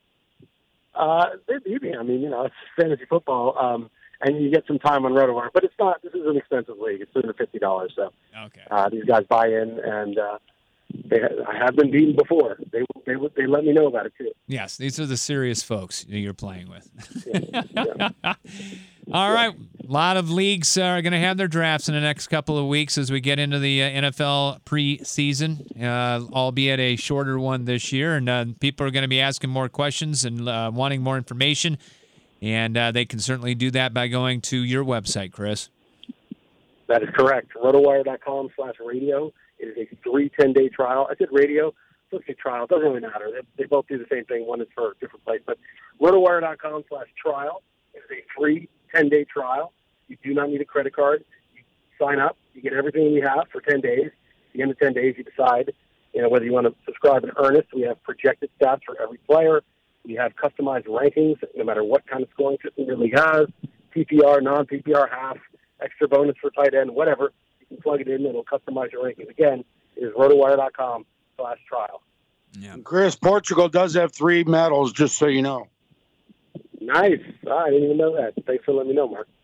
Uh, they beat me. I mean, you know, it's fantasy football. Um, And you get some time on RotoWire, but it's not. This is an expensive league. It's two hundred fifty dollars. So okay. uh, these guys buy in, and uh, they I have been beaten before. They they they let me know about it too. Yes, these are the serious folks you're playing with. Yeah, yeah. All right, a lot of leagues are going to have their drafts in the next couple of weeks as we get into the uh, N F L preseason, uh, albeit a shorter one this year, and uh, people are going to be asking more questions and uh, wanting more information. And uh, they can certainly do that by going to your website, Chris. That is correct. RotoWire.com slash radio. It is a free ten-day trial. I said radio. Let's say trial. It doesn't really matter. They, they both do the same thing. One is for a different place. But RotoWire.com slash trial. It is a free ten-day trial. You do not need a credit card. You sign up. You get everything we have for ten days. At the end of ten days, you decide you know, whether you want to subscribe in earnest. We have projected stats for every player. We have customized rankings, no matter what kind of scoring system your league has, P P R, non-P P R, half, extra bonus for tight end, whatever. You can plug it in, and it'll customize your rankings. Again, it is rotowire.com slash trial. Yeah. Chris, Portugal does have three medals, just so you know. Nice. Oh, I didn't even know that. Thanks for letting me know, Mark.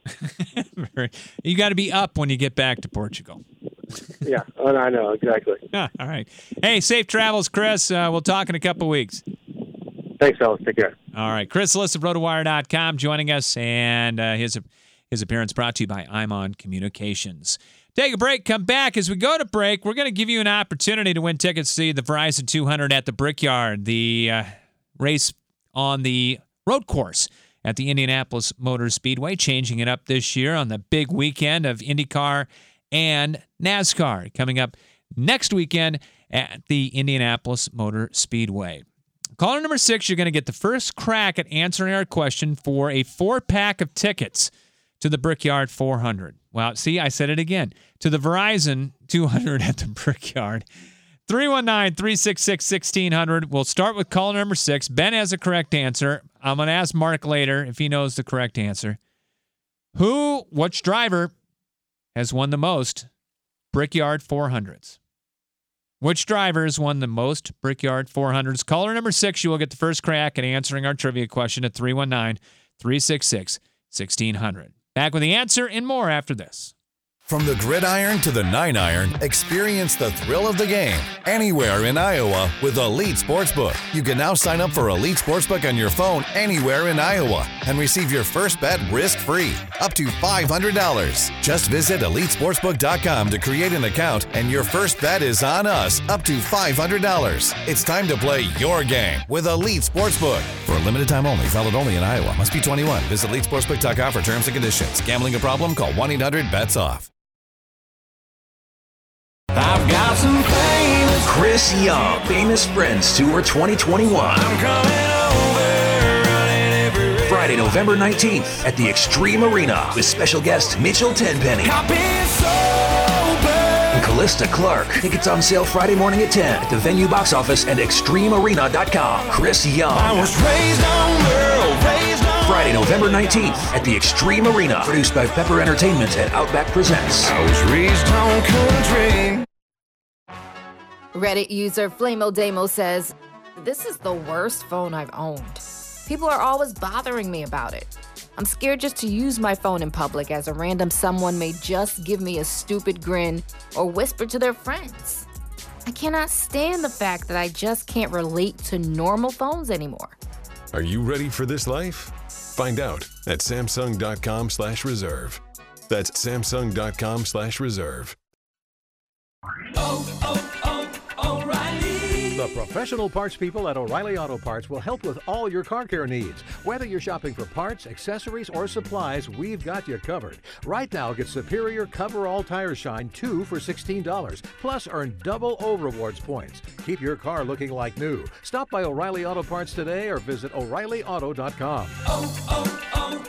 You got to be up when you get back to Portugal. Yeah, oh, I know, exactly. Yeah, all right. Hey, safe travels, Chris. Uh, we'll talk in a couple weeks. Thanks, fellas. Take care. All right. Chris Liss of rotowire dot com joining us, and uh, his his appearance brought to you by I'm On Communications. Take a break, come back. As we go to break, we're going to give you an opportunity to win tickets to see the Verizon two hundred at the Brickyard, the uh, race on the road course at the Indianapolis Motor Speedway, changing it up this year on the big weekend of IndyCar and NASCAR, coming up next weekend at the Indianapolis Motor Speedway. Caller number six, you're going to get the first crack at answering our question for a four-pack of tickets to the Brickyard four hundred. Well, see, I said it again. To the Verizon two hundred at the Brickyard. three one nine, three six six, one six zero zero. We'll start with caller number six. Ben has a correct answer. I'm going to ask Mark later if he knows the correct answer. Who, which driver has won the most Brickyard four hundreds? Which driver has won the most Brickyard four hundreds? Caller number six, you will get the first crack at answering our trivia question at three one nine, three six six, one six zero zero. Back with the answer and more after this. From the gridiron to the nine iron, experience the thrill of the game anywhere in Iowa with Elite Sportsbook. You can now sign up for Elite Sportsbook on your phone anywhere in Iowa and receive your first bet risk-free, up to five hundred dollars. Just visit elite sportsbook dot com to create an account, and your first bet is on us, up to five hundred dollars. It's time to play your game with Elite Sportsbook. For a limited time only, valid only in Iowa. Must be twenty-one. Visit elite sportsbook dot com for terms and conditions. Gambling a problem? Call one eight hundred bets off. I've got some famous Chris Young, Famous Friends Tour twenty twenty-one. I'm coming over, running every race. Friday, November nineteenth at the Extreme Arena with special guest Mitchell Tenpenny and Callista Clark. Tickets on sale Friday morning at ten at the venue box office and extreme arena dot com. Chris Young. I was raised on Merle, raised on Friday, November nineteenth at the Extreme Arena. Produced by Pepper Entertainment and Outback Presents. I was raised on country. Reddit user Flamodemo says, "This is the worst phone I've owned. People are always bothering me about it. I'm scared just to use my phone in public, as a random someone may just give me a stupid grin or whisper to their friends. I cannot stand the fact that I just can't relate to normal phones anymore." Are you ready for this life? Find out at samsung dot com slash reserve. That's samsung dot com slash reserve. Oh, oh, oh, O'Reilly. The professional parts people at O'Reilly Auto Parts will help with all your car care needs. Whether you're shopping for parts, accessories, or supplies, we've got you covered. Right now, get Superior Cover-All Tire Shine two for sixteen dollars. Plus, earn double O Rewards points. Keep your car looking like new. Stop by O'Reilly Auto Parts today or visit O'Reilly Auto dot com. Oh,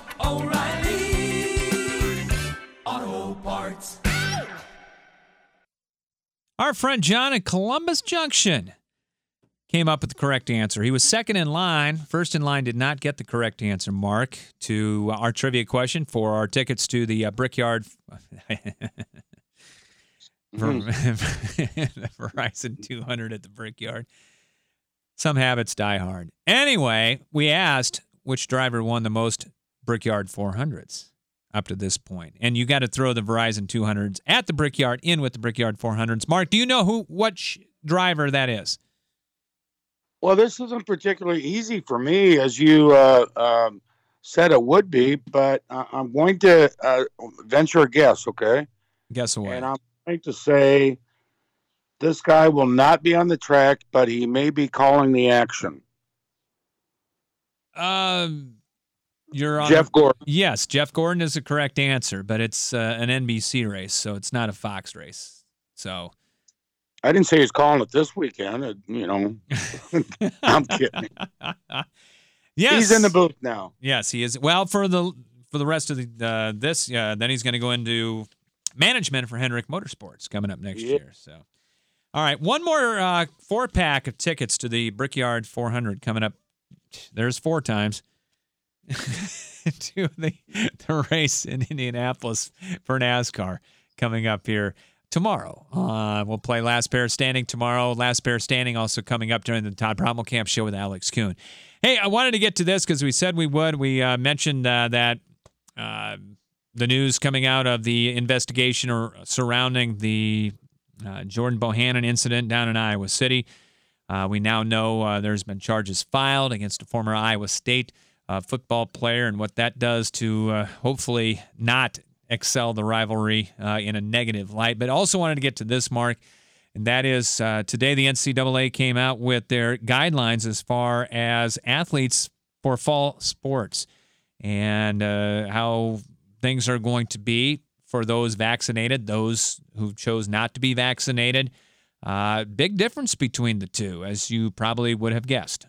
oh, oh, O'Reilly Auto Parts. Our friend John in Columbus Junction came up with the correct answer. He was second in line. First in line did not get the correct answer, Mark, to our trivia question for our tickets to the uh, Brickyard Verizon two hundred at the Brickyard. Some habits die hard. Anyway, we asked which driver won the most Brickyard four hundreds up to this point. And you got to throw the Verizon two hundreds at the Brickyard in with the Brickyard four hundreds. Mark, do you know who what sh- driver that is? Well, this isn't particularly easy for me, as you uh, um, said it would be, but uh, I'm going to uh, venture a guess, okay? Guess away. And I'm going to say this guy will not be on the track, but he may be calling the action. Um... You're on Jeff Gordon. Yes, Jeff Gordon is the correct answer, but it's uh, an N B C race, so it's not a Fox race. So I didn't say he's calling it this weekend. Uh, you know, I'm kidding. Yes, he's in the booth now. Yes, he is. Well, for the for the rest of the uh, this, uh, then he's going to go into management for Hendrick Motorsports coming up next yeah. year. So, all right, one more uh, four pack of tickets to the Brickyard four hundred coming up. There's four times. to the, the race in Indianapolis for NASCAR coming up here tomorrow. Uh, we'll play Last Pair Standing tomorrow. Last Pair Standing also coming up during the Todd Brommelkamp show with Alex Kuhn. Hey, I wanted to get to this because we said we would. We uh, mentioned uh, that uh, the news coming out of the investigation or surrounding the uh, Jordan Bohannon incident down in Iowa City. Uh, we now know uh, there's been charges filed against a former Iowa State Uh, football player, and what that does to uh, hopefully not excel the rivalry uh, in a negative light. But also wanted to get to this, Mark, and that is uh, today the N C double A came out with their guidelines as far as athletes for fall sports and uh, how things are going to be for those vaccinated, those who chose not to be vaccinated. Uh, big difference between the two, as you probably would have guessed.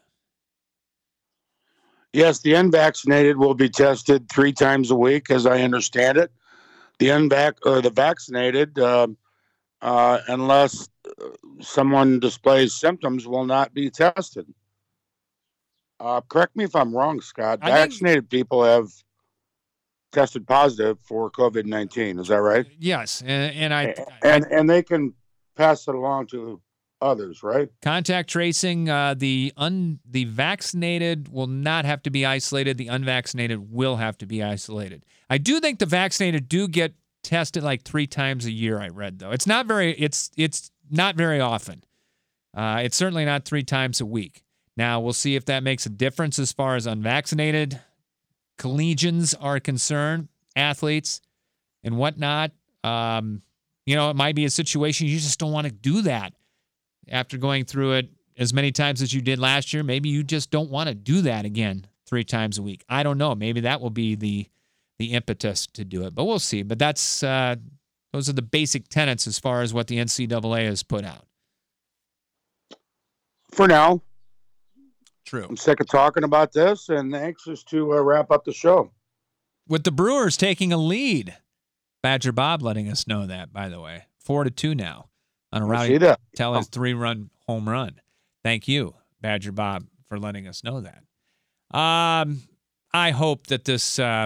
Yes, the unvaccinated will be tested three times a week, as I understand it. The unvac or the vaccinated, uh, uh, unless someone displays symptoms, will not be tested. Uh, correct me if I'm wrong, Scott. I Vaccinated think... people have tested positive for COVID nineteen. Is that right? Yes, and, and I and and they can pass it along to others, right? Contact tracing. Uh, the un the vaccinated will not have to be isolated. The unvaccinated will have to be isolated. I do think the vaccinated do get tested like three times a year. I read though it's not very it's it's not very often. Uh, it's certainly not three times a week. Now we'll see if that makes a difference as far as unvaccinated collegians are concerned, athletes and whatnot. Um, you know, it might be a situation you just don't want to do that after going through it as many times as you did last year. Maybe you just don't want to do that again three times a week. I don't know. Maybe that will be the the impetus to do it, but we'll see. But that's uh, those are the basic tenets as far as what the N C double A has put out. For now. True. I'm sick of talking about this and anxious to uh, wrap up the show. With the Brewers taking a lead. Badger Bob letting us know that, by the way. Four to two now on a Rowdy Tellez three-run home run. Thank you, Badger Bob, for letting us know that. Um, I hope that this uh,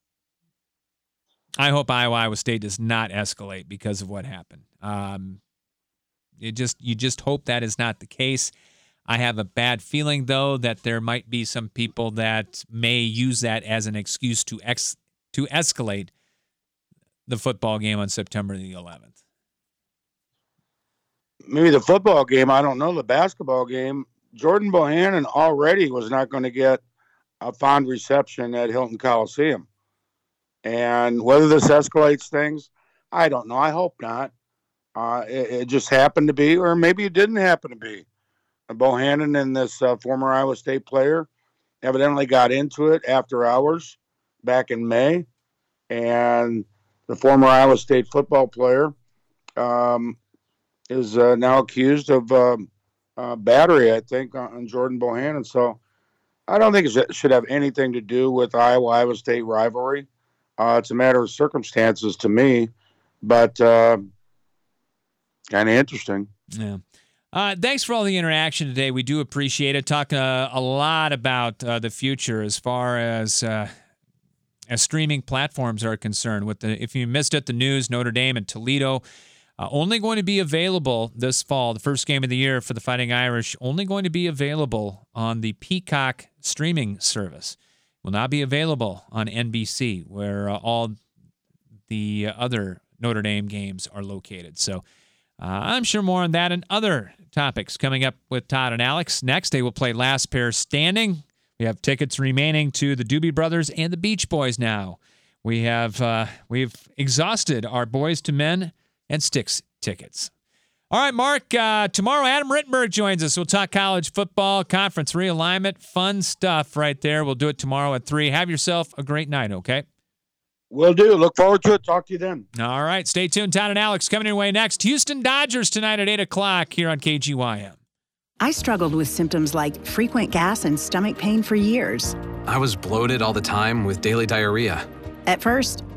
I hope Iowa Iowa State does not escalate because of what happened. Um, it just you just hope that is not the case. I have a bad feeling, though, that there might be some people that may use that as an excuse to ex to escalate the football game on September the eleventh. Maybe the football game, I don't know. The basketball game, Jordan Bohannon already was not going to get a fond reception at Hilton Coliseum. And whether this escalates things, I don't know. I hope not. Uh, it, it just happened to be, or maybe it didn't happen to be. Bohannon and this uh, former Iowa State player evidently got into it after hours back in May. And the former Iowa State football player um, is uh, now accused of uh, uh, battery, I think, on Jordan Bohannon. So I don't think it should have anything to do with Iowa-Iowa State rivalry. Uh, it's a matter of circumstances to me, but uh, kind of interesting. Yeah. Uh, thanks for all the interaction today. We do appreciate it. Talk uh, a lot about uh, the future as far as uh, as streaming platforms are concerned. With the, if you missed it, the news, Notre Dame and Toledo uh, only going to be available this fall. The first game of the year for the Fighting Irish only going to be available on the Peacock streaming service. Will not be available on N B C, where uh, all the other Notre Dame games are located. So uh, I'm sure more on that and other topics coming up with Todd and Alex. Next, they will play Last Pair Standing. We have tickets remaining to the Doobie Brothers and the Beach Boys now. We have uh, we've exhausted our Boys to Men and Styx tickets. All right, Mark, uh, tomorrow Adam Rittenberg joins us. We'll talk college football, conference realignment, fun stuff right there. We'll do it tomorrow at three. Have yourself a great night, okay? Will do. Look forward to it. Talk to you then. All right. Stay tuned. Todd and Alex coming your way next. Houston Dodgers tonight at eight o'clock here on K G Y M. I struggled with symptoms like frequent gas and stomach pain for years. I was bloated all the time with daily diarrhea. At first,